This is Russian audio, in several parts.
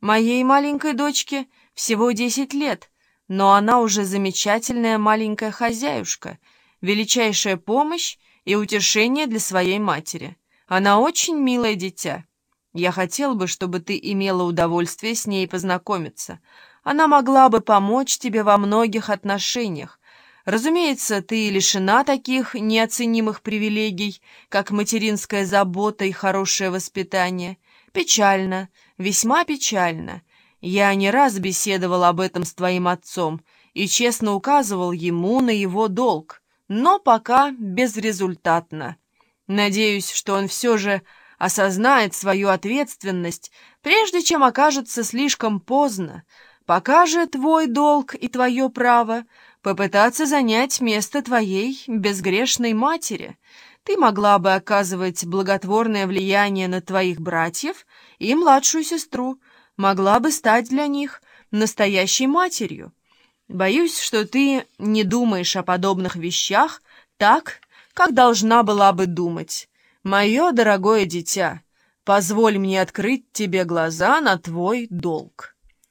Моей маленькой дочке всего 10 лет, но она уже замечательная маленькая хозяюшка, величайшая помощь и утешение для своей матери. Она очень милое дитя. Я хотел бы, чтобы ты имела удовольствие с ней познакомиться. Она могла бы помочь тебе во многих отношениях. Разумеется, ты лишена таких неоценимых привилегий, как материнская забота и хорошее воспитание. Печально, весьма печально. Я не раз беседовал об этом с твоим отцом и честно указывал ему на его долг, но пока безрезультатно. Надеюсь, что он все же осознает свою ответственность, прежде чем окажется слишком поздно. Пока же твой долг и твое право попытаться занять место твоей безгрешной матери. Ты могла бы оказывать благотворное влияние на твоих братьев и младшую сестру, могла бы стать для них настоящей матерью. Боюсь, что ты не думаешь о подобных вещах так, как должна была бы думать. Мое дорогое дитя, позволь мне открыть тебе глаза на твой долг».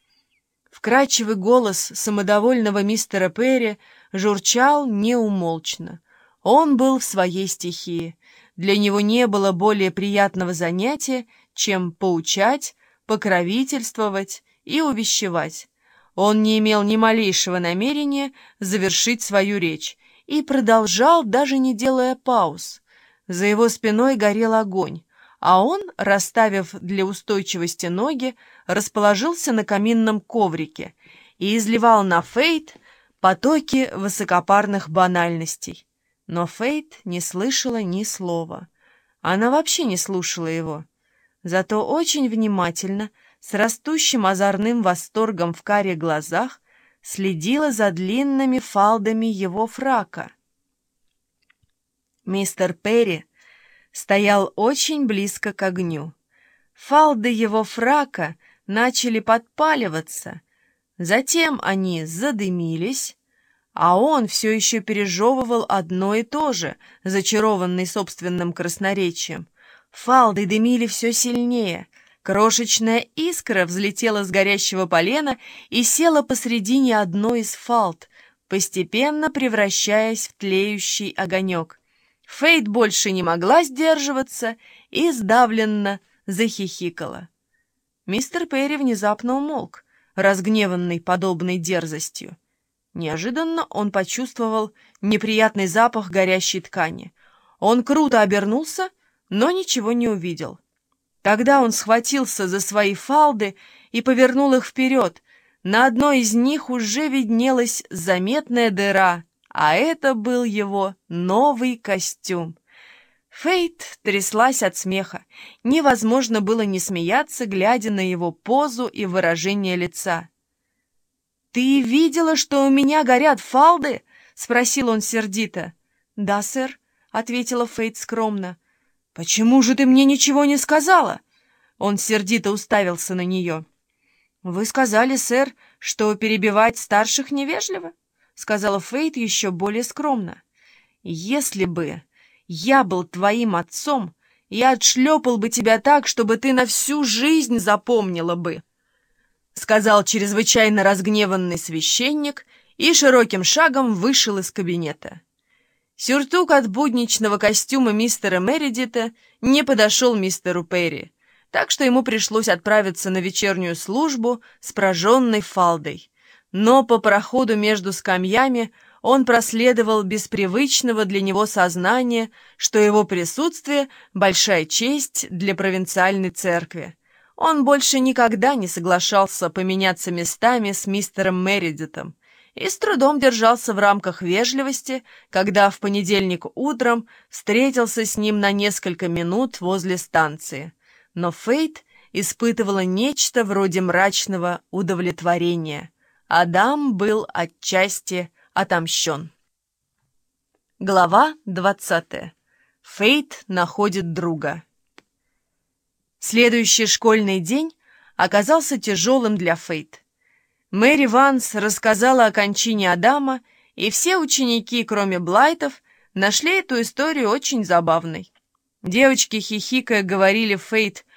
Вкрадчивый голос самодовольного мистера Перри журчал неумолчно. Он был в своей стихии. Для него не было более приятного занятия, чем поучать, покровительствовать и увещевать. Он не имел ни малейшего намерения завершить свою речь и продолжал, даже не делая пауз. За его спиной горел огонь, а он, расставив для устойчивости ноги, расположился на каминном коврике и изливал на Фейт потоки высокопарных банальностей. Но Фейт не слышала ни слова. Она вообще не слушала его. Зато очень внимательно, с растущим озорным восторгом в карих глазах, следила за длинными фалдами его фрака. Мистер Перри стоял очень близко к огню. Фалды его фрака начали подпаливаться, затем они задымились, а он все еще пережевывал одно и то же, зачарованный собственным красноречием. Фалды дымили все сильнее. Крошечная искра взлетела с горящего полена и села посредине одной из фалд, постепенно превращаясь в тлеющий огонек. Фейт больше не могла сдерживаться и сдавленно захихикала. Мистер Перри внезапно умолк, разгневанный подобной дерзостью. Неожиданно он почувствовал неприятный запах горящей ткани. Он круто обернулся, но ничего не увидел. Тогда он схватился за свои фалды и повернул их вперед. На одной из них уже виднелась заметная дыра, а это был его новый костюм. Фейт тряслась от смеха. Невозможно было не смеяться, глядя на его позу и выражение лица. «Ты видела, что у меня горят фалды?» — спросил он сердито. «Да, сэр», — ответила Фейт скромно. «Почему же ты мне ничего не сказала?» Он сердито уставился на нее. «Вы сказали, сэр, что перебивать старших невежливо?» — сказала Фейт еще более скромно. «Если бы я был твоим отцом, я отшлепал бы тебя так, чтобы ты на всю жизнь запомнила бы», — сказал чрезвычайно разгневанный священник и широким шагом вышел из кабинета. Сюртук от будничного костюма мистера Мередита не подошел мистеру Перри, так что ему пришлось отправиться на вечернюю службу с прожженной фалдой. Но по проходу между скамьями он проследовал без привычного для него сознания, что его присутствие — большая честь для провинциальной церкви. Он больше никогда не соглашался поменяться местами с мистером Мередитом и с трудом держался в рамках вежливости, когда в понедельник утром встретился с ним на несколько минут возле станции. Но Фейт испытывала нечто вроде мрачного удовлетворения. Адам был отчасти отомщен. Глава 20. Фейт находит друга. Следующий школьный день оказался тяжелым для Фейт. Мэри Ванс рассказала о кончине Адама, и все ученики, кроме Блайтов, нашли эту историю очень забавной. Девочки, хихикая, говорили Фейт,